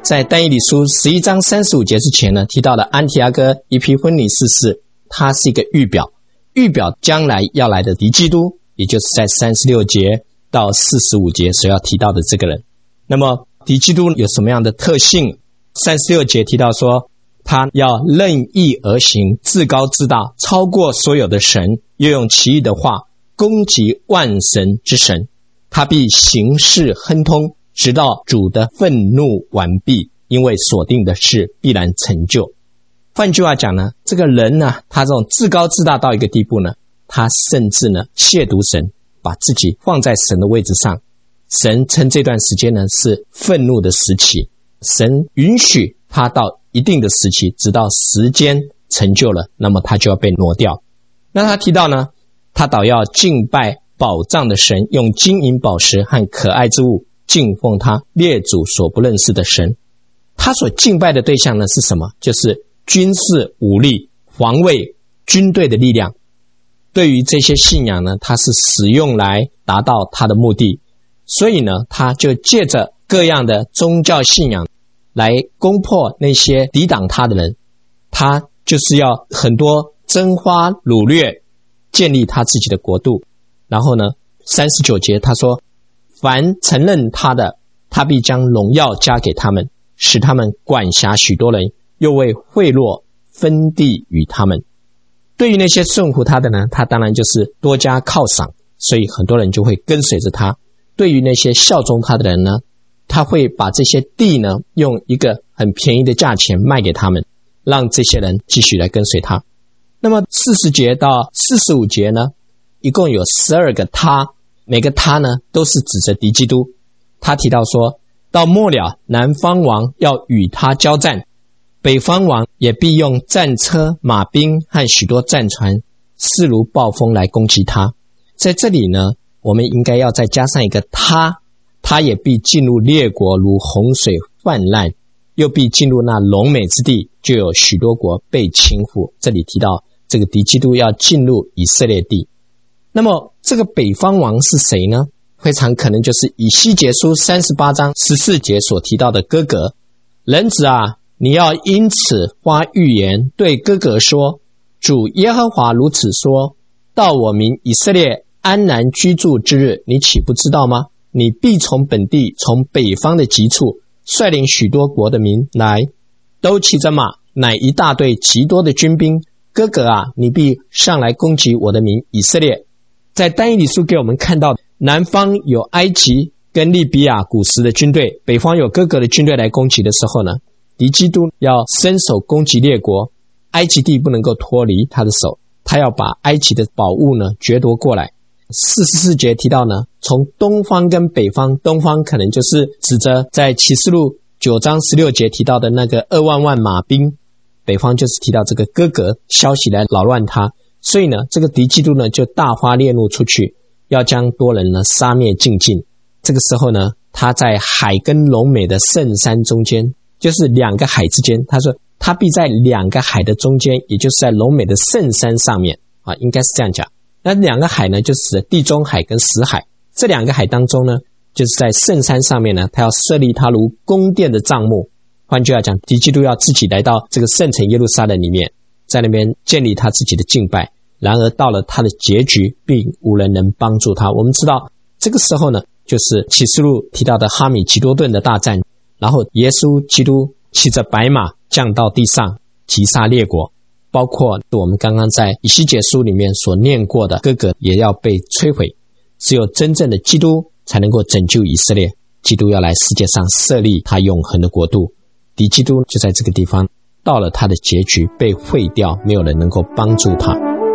在但以理书11章35节之前呢，提到了安提阿哥以皮婚尼逝世，他是一个预表将来要来的敌基督，也就是在36节到45节所要提到的这个人。那么敌基督有什么样的特性？36节提到说，他要任意而行，自高自大，超过所有的神，又用奇异的话攻击万神之神，他必行事亨通，直到主的愤怒完毕，因为所定的事必然成就。换句话讲呢，这个人呢，他这种自高自大到一个地步呢，他甚至呢亵渎神，把自己放在神的位置上。神称这段时间呢是愤怒的时期，神允许他到一定的时期，直到时间成就了，那么他就要被挪掉。那他提到呢，他倒要敬拜宝藏的神，用金银宝石和可爱之物敬奉他列祖所不认识的神。他所敬拜的对象呢是什么？就是军事武力、防卫、军队的力量。对于这些信仰呢，他是使用来达到他的目的，所以呢，他就借着各样的宗教信仰来攻破那些抵挡他的人。他就是要很多征花掳掠，建立他自己的国度。然后呢，39节他说，凡承认他的，他必将荣耀加给他们，使他们管辖许多人，又为贿赂分地与他们。对于那些顺服他的呢，他当然就是多加犒赏，所以很多人就会跟随着他。对于那些效忠他的人呢，他会把这些地呢用一个很便宜的价钱卖给他们，让这些人继续来跟随他。那么40节到45节呢，一共有12个他，每个他呢都是指着敌基督。他提到说，到末了，南方王要与他交战，北方王也必用战车、马兵和许多战船，势如暴风来攻击他。在这里呢，我们应该要再加上一个他也必进入列国，如洪水泛滥，又必进入那荣美之地，就有许多国被倾覆。这里提到这个敌基督要进入以色列地。那么这个北方王是谁呢？非常可能就是以西结书38章14节所提到的哥格。人子啊，你要因此发预言，对哥格说，主耶和华如此说，到我民以色列安然居住之日，你岂不知道吗？你必从本地，从北方的极处，率领许多国的民来，都骑着马，乃一大队极多的军兵。哥格啊，你必上来攻击我的民以色列。在但以理书给我们看到，南方有埃及跟利比亚古时的军队，北方有哥格的军队来攻击的时候呢，敌基督要伸手攻击列国，埃及地不能够脱离他的手，他要把埃及的宝物呢掠夺过来。44节提到呢，从东方跟北方，东方可能就是指着在启示录9章16节提到的那个2万万马兵，北方就是提到这个哥格消息来扰乱他。所以呢，这个敌基督呢就大发烈怒出去，要将多人呢杀灭尽尽。这个时候呢，他在海跟龙美的圣山中间，就是两个海之间，他说他必在两个海的中间，也就是在龙美的圣山上面啊，应该是这样讲。那两个海呢，就是地中海跟死海。这两个海当中呢，就是在圣山上面呢，他要设立他如宫殿的帐幕。换句话讲，敌基督要自己来到这个圣城耶路撒冷里面，在那边建立他自己的敬拜。然而到了他的结局，并无人能帮助他。我们知道这个时候呢，就是启示录提到的哈米吉多顿的大战，然后耶稣基督骑着白马降到地上，击杀列国，包括我们刚刚在以西结书里面所念过的哥格也要被摧毁。只有真正的基督才能够拯救以色列，基督要来世界上设立他永恒的国度。敌基督就在这个地方到了他的结局，被废掉，没有人能够帮助他。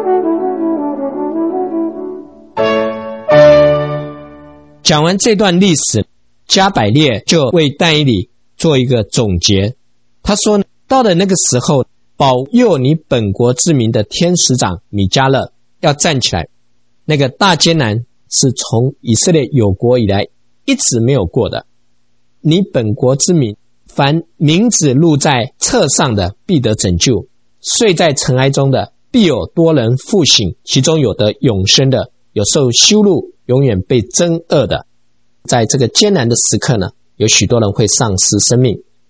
讲完这段历史，加百列就为但以理做一个总结。他说，到了那个时候，保佑你本国之民的天使长米迦勒要站起来。那个大艰难是从以色列有国以来一直没有过的。你本国之民，凡名字录在册上的必得拯救，睡在尘埃中的必有多人复醒，其中有得永生的，有受羞辱永远被憎恶的。在这个艰难的时刻呢，有许多人会丧失生命，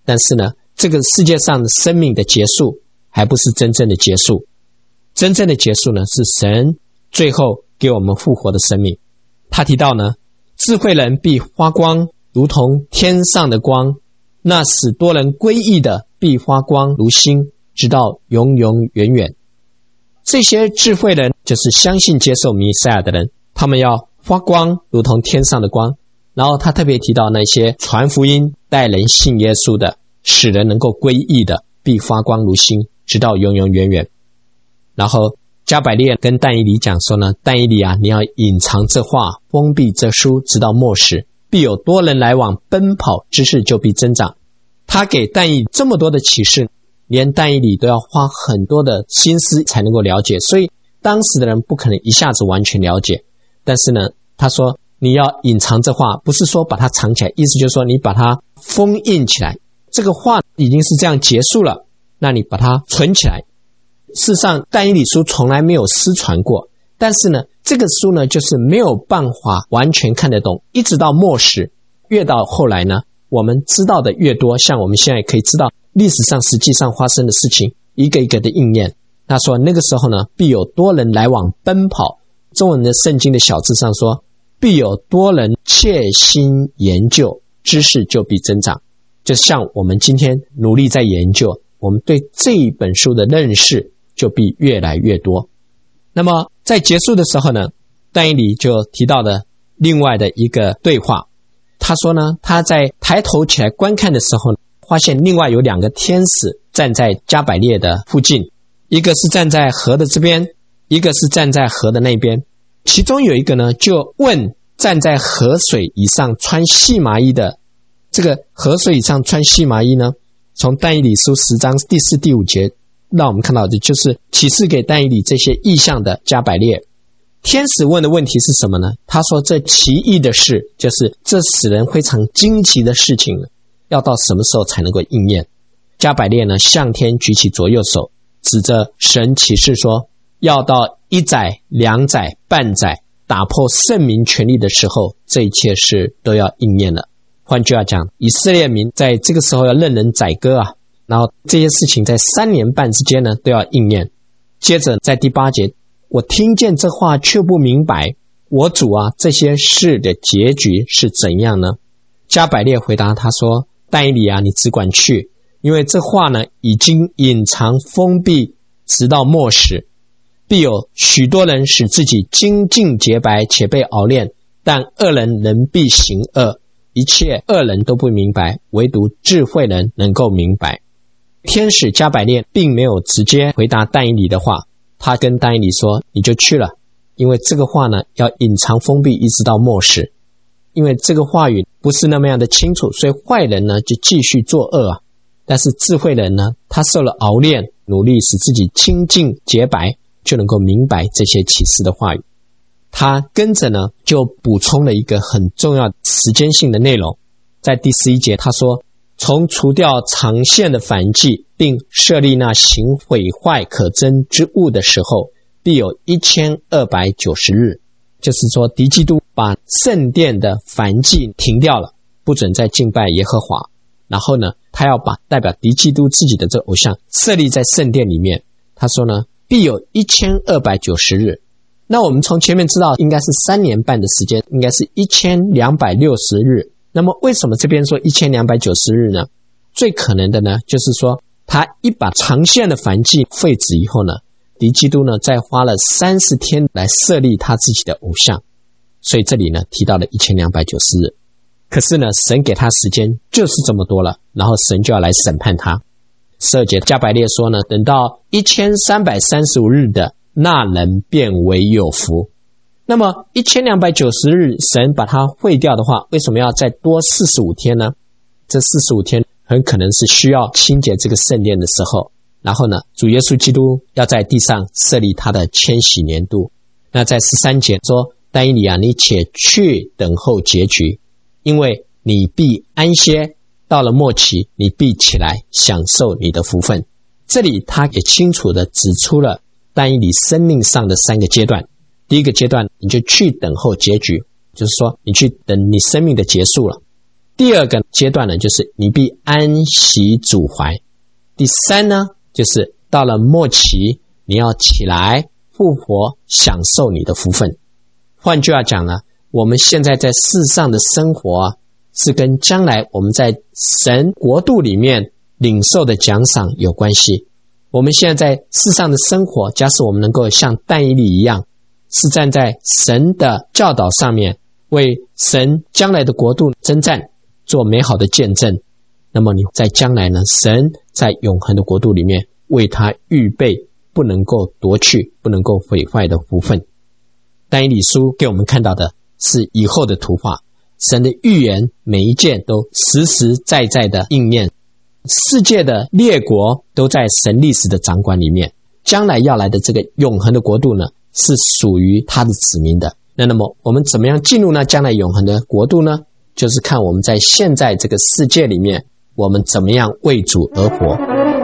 但是呢，这个世界上的生命的结束还不是真正的结束，真正的结束呢，是神最后给我们复活的生命。他提到呢，智慧人必发光，如同天上的光，那使多人归义的必发光如星，直到永永远远。这些智慧人就是相信接受弥赛亚的人，他们要发光如同天上的光。然后他特别提到那些传福音带人信耶稣的，使人能够归义的，必发光如星，直到永永远远。然后加百列跟但以理讲说呢，但以理啊，你要隐藏这话，封闭这书，直到末时，必有多人来往，奔跑之事就必增长。他给但以理这么多的启示，连但以理都要花很多的心思才能够了解，所以当时的人不可能一下子完全了解。但是呢，他说你要隐藏这话，不是说把它藏起来，意思就是说你把它封印起来。这个话已经是这样结束了，那你把它存起来。事实上但以理书从来没有失传过，但是呢，这个书呢就是没有办法完全看得懂，一直到末时，越到后来呢，我们知道的越多，像我们现在可以知道历史上实际上发生的事情，一个一个的应验。他说那个时候呢，必有多人来往奔跑，中文的圣经的小字上说，必有多人切心研究，知识就必增长。就像我们今天努力在研究，我们对这一本书的认识就必越来越多。那么在结束的时候呢，但以理就提到了另外的一个对话。他说呢，他在抬头起来观看的时候，发现另外有2个天使站在加百列的附近，一个是站在河的这边，一个是站在河的那边。其中有一个呢，就问站在河水以上穿细麻衣的，这个河水以上穿细麻衣呢，从但以理书10章第4、第5节让我们看到的就是启示给但以理这些异象的加百列。天使问的问题是什么呢？他说这奇异的事，就是这使人非常惊奇的事情，要到什么时候才能够应验？加百列呢，向天举起左右手，指着神启示说，要到1载、2载、半载，打破圣民权力的时候，这一切事都要应验了。换句话讲，以色列民在这个时候要任人宰割啊，然后这些事情在3年半之间呢都要应验。接着在第8节，我听见这话却不明白，我主啊，这些事的结局是怎样呢？加百列回答他说，但以理啊，你只管去，因为这话呢已经隐藏封闭，直到末时，必有许多人使自己精进洁白，且被熬炼，但恶人仍必行恶，一切恶人都不明白，唯独智慧人能够明白。天使加百列并没有直接回答但以理的话，他跟但以理说，你就去了，因为这个话呢要隐藏封闭一直到末时，因为这个话语不是那么样的清楚，所以坏人呢就继续作恶啊。但是智慧人呢，他受了熬炼，努力使自己清净洁白，就能够明白这些启示的话语。他跟着呢就补充了一个很重要时间性的内容，在第11节他说，从除掉长线的燔祭，并设立那行毁坏可憎之物的时候，必有1290日。就是说敌基督把圣殿的燔祭停掉了，不准再敬拜耶和华，然后呢他要把代表敌基督自己的这个偶像设立在圣殿里面。他说呢，必有1290日。那我们从前面知道应该是3年半的时间，应该是1260日。那么为什么这边说1290日呢？最可能的呢，就是说他一把长线的燔祭废止以后呢，敌基督呢再花了30天来设立他自己的偶像，所以这里呢提到了1290日。可是呢，神给他时间就是这么多了，然后神就要来审判他。12节加百列说呢，等到1335日的那人便为有福。那么1290日神把它废掉的话，为什么要再多45天呢？这45天很可能是需要清洁这个圣殿的时候，然后呢主耶稣基督要在地上设立他的千禧年度。那在13节说，但以理啊，你且去等候结局，因为你必安歇，到了末期你必起来享受你的福分。这里他也清楚地指出了但以理生命上的3个阶段。第一个阶段，你就去等候结局，就是说你去等你生命的结束了。 第二个阶段呢，就是你必安息主怀。第三呢，就是到了末期，你要起来复活，享受你的福分。换句话讲呢，我们现在在世上的生活啊，是跟将来我们在神国度里面领受的奖赏有关系。我们现在在世上的生活，假使我们能够像但以理一样，是站在神的教导上面，为神将来的国度征战，做美好的见证，那么你在将来呢，神在永恒的国度里面为他预备不能够夺去、不能够毁坏的福分。但以理书给我们看到的是以后的图画，神的预言每一件都实实在在的应验，世界的列国都在神历史的掌管里面，将来要来的这个永恒的国度呢，是属于他的子民的。那么我们怎么样进入那将来永恒的国度呢？就是看我们在现在这个世界里面，我们怎么样为主而活。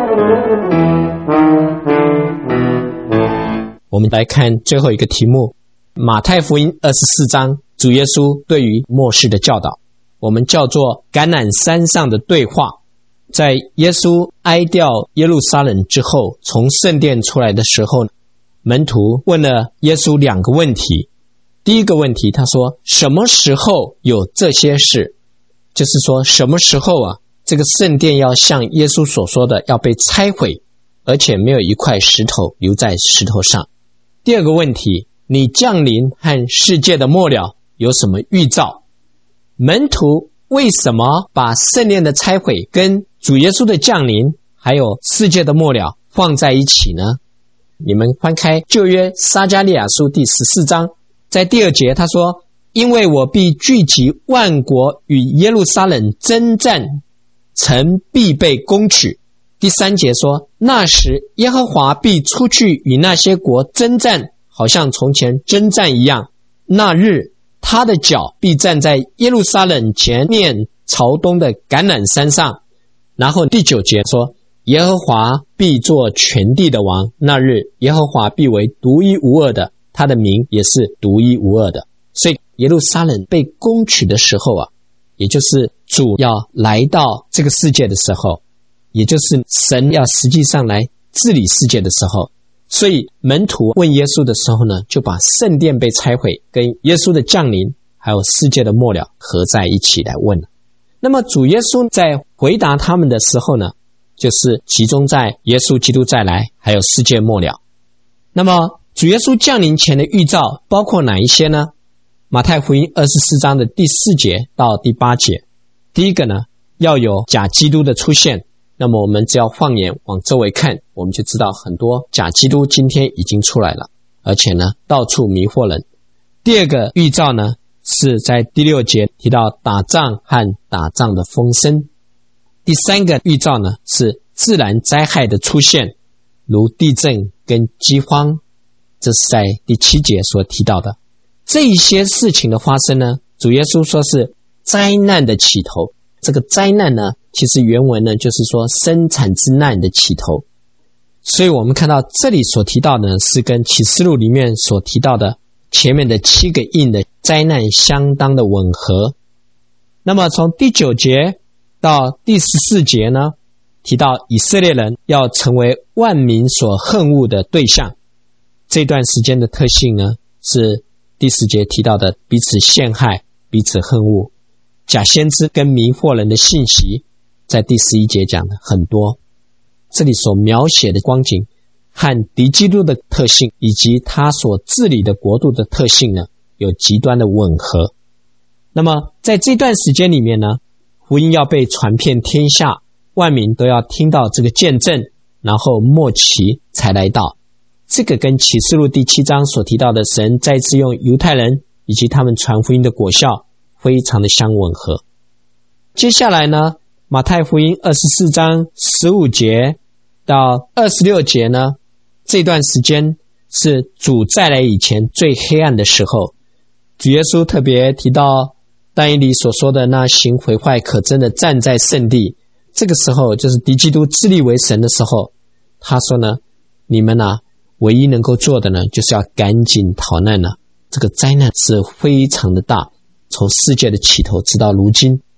我们来看最后一个题目，马太福音24章，主耶稣对于末世的教导，我们叫做橄榄山上的对话。在耶稣哀悼耶路撒冷之后，从圣殿出来的时候，门徒问了耶稣2个问题。第一个问题，他说什么时候有这些事？就是说什么时候啊，这个圣殿要像耶稣所说的要被拆毁，而且没有一块石头留在石头上。第二个问题，你降临和世界的末了有什么预兆？门徒为什么把圣殿的拆毁跟主耶稣的降临还有世界的末了放在一起呢？你们翻开旧约撒迦利亚书第14章，在第2节他说，因为我必聚集万国与耶路撒冷征战，城必被攻取。第3节说，那时耶和华必出去与那些国征战，好像从前征战一样。那日他的脚必站在耶路撒冷前面朝东的橄榄山上。然后第9节说，耶和华必做全地的王，那日耶和华必为独一无二的，他的名也是独一无二的。所以耶路撒冷被攻取的时候啊，也就是主要来到这个世界的时候，也就是神要实际上来治理世界的时候。所以门徒问耶稣的时候呢，就把圣殿被拆毁跟耶稣的降临还有世界的末了合在一起来问了。那么主耶稣在回答他们的时候呢，就是集中在耶稣基督再来还有世界末了。那么主耶稣降临前的预兆包括哪一些呢？马太福音24章的第4节到第8节。第一个呢，要有假基督的出现。那么我们只要放眼往周围看，我们就知道很多假基督今天已经出来了，而且呢到处迷惑人。第二个预兆呢，是在第6节提到打仗和打仗的风声。第3个预兆呢，是自然灾害的出现，如地震跟饥荒，这是在第7节所提到的。这一些事情的发生呢，主耶稣说是灾难的起头。这个灾难呢，其实原文呢就是说生产之难的起头。所以我们看到这里所提到的呢，是跟启示录里面所提到的前面的7个印的灾难相当的吻合。那么从第9节到第14节呢，提到以色列人要成为万民所恨恶的对象。这段时间的特性呢，是第10节提到的彼此陷害、彼此恨恶。假先知跟迷惑人的信息，在第11节讲的很多。这里所描写的光景和敌基督的特性以及他所治理的国度的特性呢，有极端的吻合。那么在这段时间里面呢，福音要被传遍天下，万民都要听到这个见证，然后末期才来到。这个跟启示录第7章所提到的神再次用犹太人以及他们传福音的果效非常的相吻合。接下来呢，马太福音24章15节到26节呢，这段时间是主再来以前最黑暗的时候。主耶稣特别提到但以理所说的那行毁坏可憎的站在圣地，这个时候就是敌基督自立为神的时候。他说呢，你们啊，唯一能够做的呢，就是要赶紧逃难了。这个灾难是非常的大，从世界的起头直到如今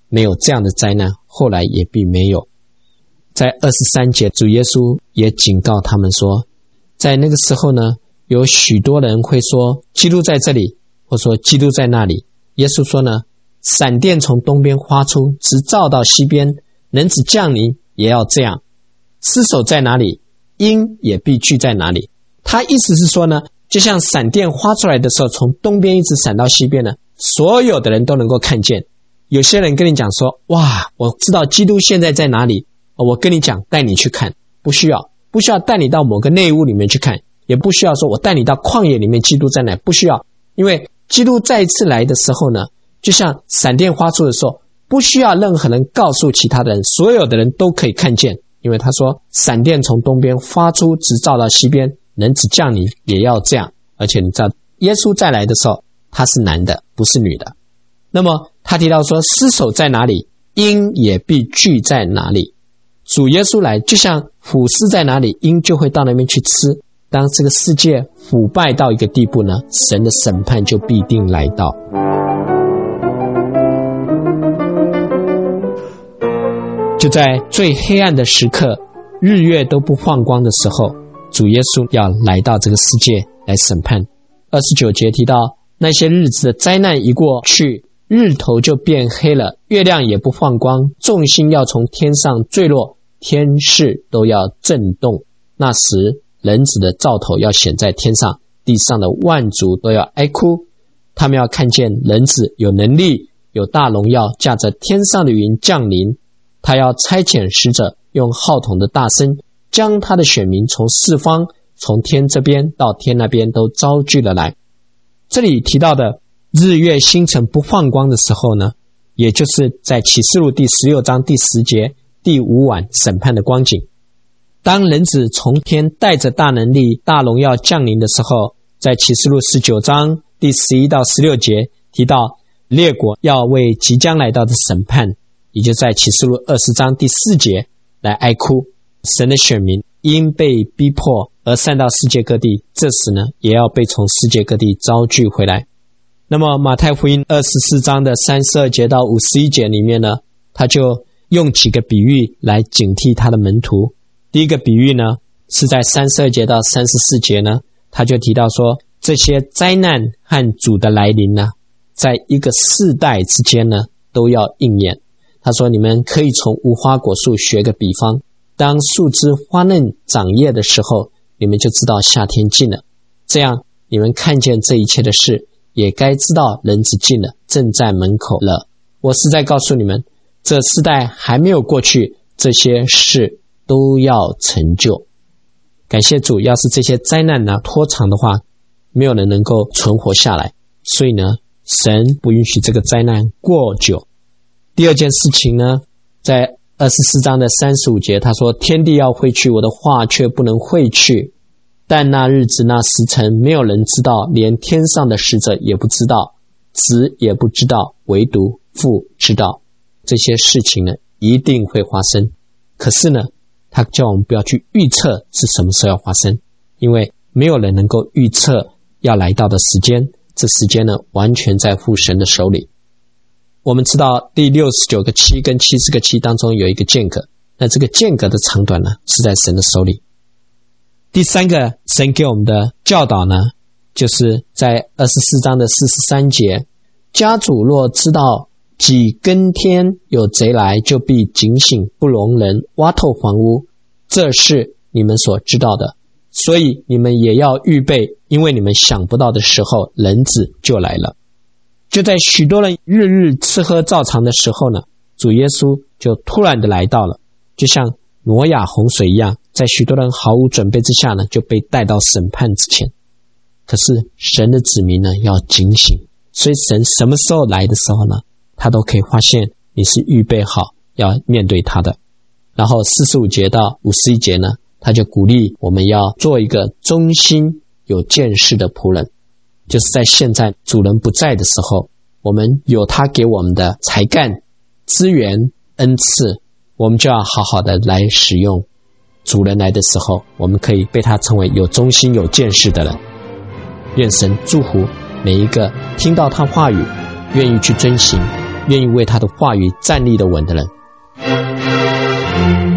没有这样的灾难，后来也必没有。在23节，主耶稣也警告他们说，在那个时候呢，有许多人会说基督在这里，或说基督在那里。耶稣说呢，闪电从东边发出，直照到西边，人子降临也要这样。尸首在哪里，鹰也必聚在哪里。他意思是说呢，就像闪电发出来的时候，从东边一直闪到西边呢，所有的人都能够看见。有些人跟你讲说，哇，我知道基督现在在哪里，我跟你讲，带你去看。不需要带你到某个内屋里面去看，也不需要说我带你到旷野里面，基督在哪，不需要。因为基督再一次来的时候呢，就像闪电发出的时候，不需要任何人告诉其他的人，所有的人都可以看见。因为他说，闪电从东边发出，直照到西边，人子降临也要这样。而且你知道，耶稣再来的时候，他是男的，不是女的。那么他提到说，尸首在哪里，鹰也必聚在哪里。主耶稣来，就像腐尸在哪里，鹰就会到那边去吃。当这个世界腐败到一个地步呢，神的审判就必定来到。就在最黑暗的时刻，日月都不放光的时候，主耶稣要来到这个世界来审判。29节提到，那些日子的灾难一过去，日头就变黑了，月亮也不放光，众星要从天上坠落，天势都要震动。那时人子的兆头要显在天上，地上的万族都要哀哭。他们要看见人子有能力，有大荣耀，驾着天上的云降临。他要差遣使者，用号筒的大声，将他的选民从四方，从天这边到天那边都招聚了来。这里提到的日月星辰不放光的时候呢，也就是在启示录第16章第10节第5晚审判的光景。当人子从天带着大能力大荣耀降临的时候，在启示录19章第11到16节提到列国要为即将来到的审判，也就在启示录20章第4节来哀哭。神的选民因被逼迫而散到世界各地，这时呢，也要被从世界各地招聚回来。那么马太福音24章的32节到51节里面呢，他就用几个比喻来警惕他的门徒。第一个比喻呢，是在32节到34节呢，他就提到说，这些灾难和主的来临呢，在一个世代之间呢，都要应验。他说，你们可以从无花果树学个比方，当树枝花嫩长叶的时候，你们就知道夏天近了。这样你们看见这一切的事，也该知道人子近了，正在门口了。我实在告诉你们，这世代还没有过去，这些事都要成就。感谢主，要是这些灾难呢拖长的话，没有人能够存活下来，所以呢，神不允许这个灾难过久。第二件事情呢，在24章的35节，他说，天地要汇去，我的话却不能汇去。但那日子那时辰，没有人知道，连天上的使者也不知道，子也不知道，唯独父知道。这些事情呢，一定会发生。可是呢，他叫我们不要去预测是什么时候要发生，因为没有人能够预测要来到的时间，这时间呢，完全在父神的手里。我们知道第69个7跟70个7当中有一个间隔，那这个间隔的长短呢，是在神的手里。第三个神给我们的教导呢，就是在24章的43节，家主若知道几更天有贼来，就必警醒，不容人挖透房屋，这是你们所知道的。所以你们也要预备，因为你们想不到的时候，人子就来了。就在许多人日日吃喝照常的时候呢，主耶稣就突然的来到了，就像挪亚洪水一样，在许多人毫无准备之下呢，就被带到审判之前。可是神的子民呢，要警醒，所以神什么时候来的时候呢，他都可以发现你是预备好要面对他的。然后45节到51节呢，他就鼓励我们要做一个忠心有见识的仆人，就是在现在主人不在的时候，我们有他给我们的才干、资源、恩赐，我们就要好好的来使用。主人来的时候，我们可以被他称为有忠心有见识的人。愿神祝福每一个听到他话语愿意去遵行愿意为他的话语站立得稳的人。